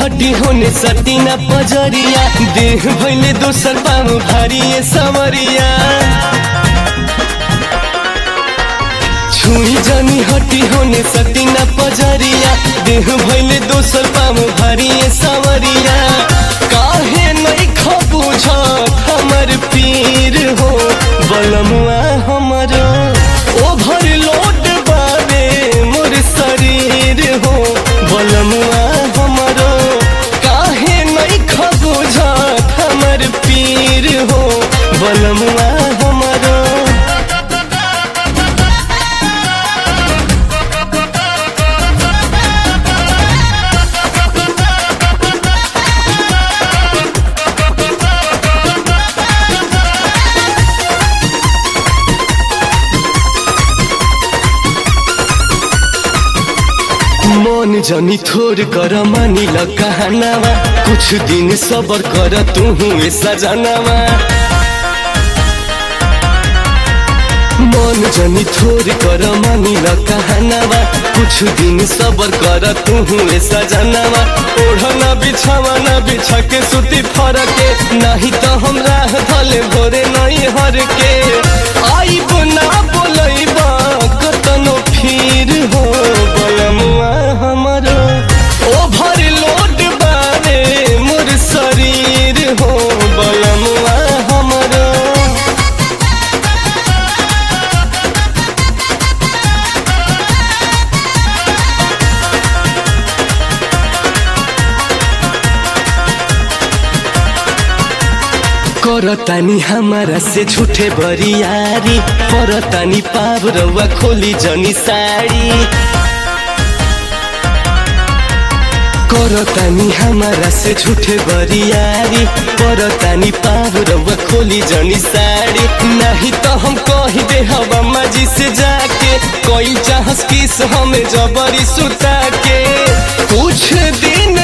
हड्डी होने सटीना पजरिया देह भैले दोसर पाऊ भारी ये समरिया छुई जानी हड्डी होने सटीना पजरिया देह भैले दोसर पाऊ भारी ये समरिया काहे नहीं खबुझत हमर पीर हो बलमुआ हमरो ओवरलोड बारे मोर शरीर हो बलमुआ हमरो काहे नहीं खबुझत हमर पीर हो बलमुआ हमरो मन जनी थोर कर मानी ल कहनावा कुछ दिन सबर कर तू हुए सजनावा मन जनी थोर कर मानी ल कहनावा कुछ दिन सबर कर तू हुए सजनावा ओढ़ना बिछावाना बिछा के सुती फरके नहीं तो हम राह धले भोरे नहीं हर के आइब ना बोलैबा कतनो फिर हो बलमुआ हमरो ओवरलोड बारे मोर शरीर हो बलमुआ हमरो करतानी हमारा से झूठे बरियारी परतानी पाव रउआ खोली जनी साड़ी करतानी हमारा से झूठे बरियारी परतानी पाव रउआ खोली जनी साड़ी नहीं तो हम कही दे हवा माजी से जाके कोई चाहस किस हमें जबरी सुता के कुछ दिन